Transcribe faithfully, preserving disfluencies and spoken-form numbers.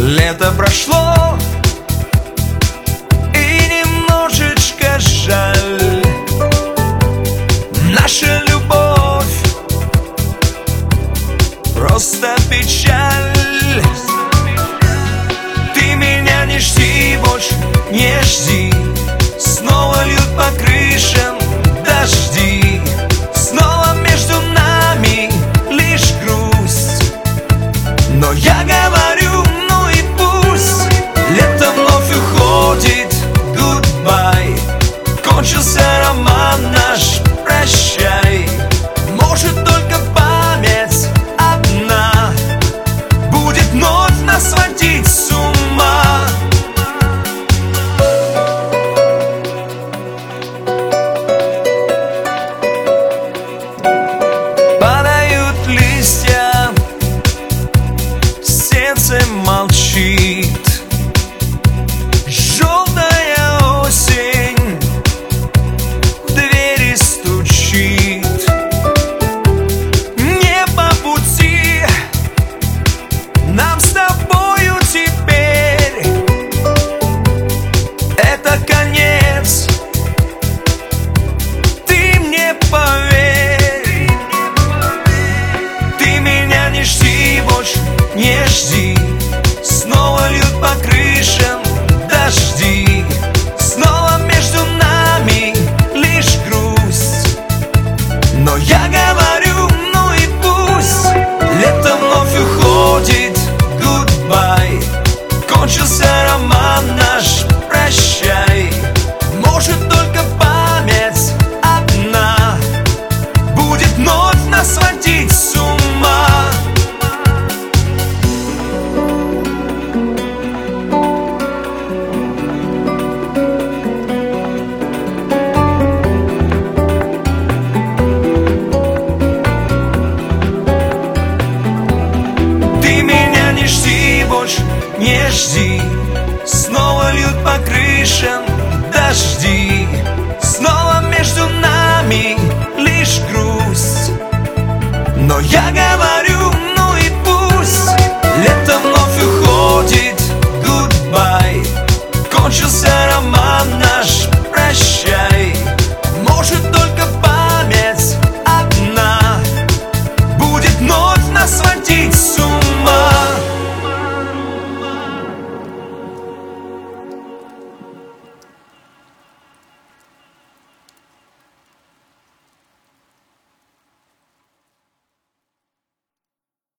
Лето прошло, и немножечко жаль. Наша любовь просто печаль. Ты меня не жди больше, не жди. Снова льют по крышам дожди. Снова между нами лишь грусть. Но я говорю, ну и пусть. Лето вновь уходит, goodbye. Кончился роман наш, прощай. Может, только память одна будет вновь нас сводить с ума. Падают листья, сердце молчит. Желтая осень в двери стучит. Не по пути нам с тобою теперь. Это конец, ты мне поверь. Ты меня не жди больше, не жди. Снова льют по крышам дожди. Снова между нами лишь грусть. Но я говорю, ну и пусть. Лето вновь уходит, goodbye. Кончился роман наш, прощай. Может, только память одна будет вновь нас сводить с ума. Ты меня не жди больше, не жди. Снова льют по крышам дожди.